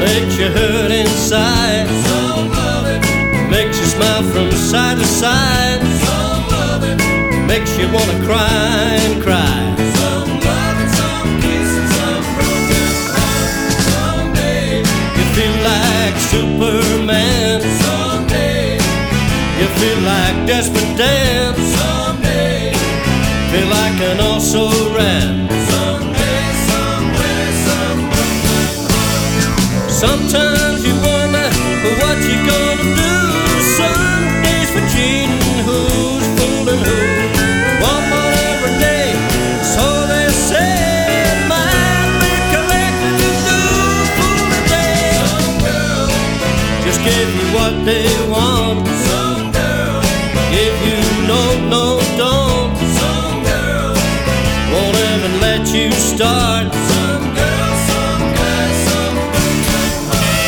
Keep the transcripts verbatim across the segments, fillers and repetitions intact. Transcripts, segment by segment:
makes you hurt inside. Some love it, Makes you smile from side to side. some love it, Makes you wanna cry and cry. some love it, some kisses, some broken hearts. Someday, You feel like Superman. someday, You feel like Desperate Dan. someday, Feel like an also ran. someday, somewhere, some broken heart. Sometimes you wonder what you gonna do. Sundays for cheating, who's fooling who? One more every day, so they say. Might be collected to do fool a day. Some girl, Just give you what they want. some girl, Give you no, no, don't. some girl, Won't even let you start. some girl, some guy, some broken heart.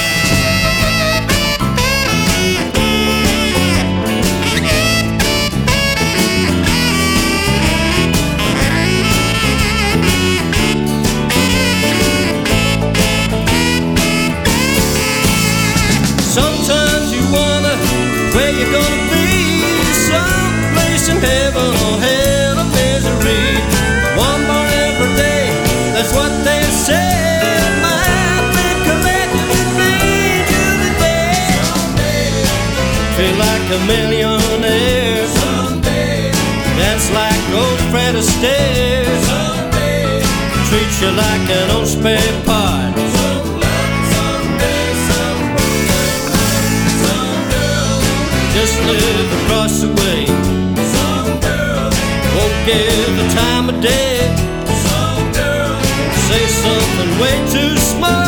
Sometimes you wonder where you're gonna be. Someplace in heaven or hell of misery. One more every day, that's what they say. Might be collected to lead you today. Someday, Feel like a millionaire. someday, Dance like old Fred Astaire. someday, Treat you like an old spare part. some love, someday, some broken heart. Some girl, Just live across the way. some girl, Won't give the time of day. some girl, Say something way too smart.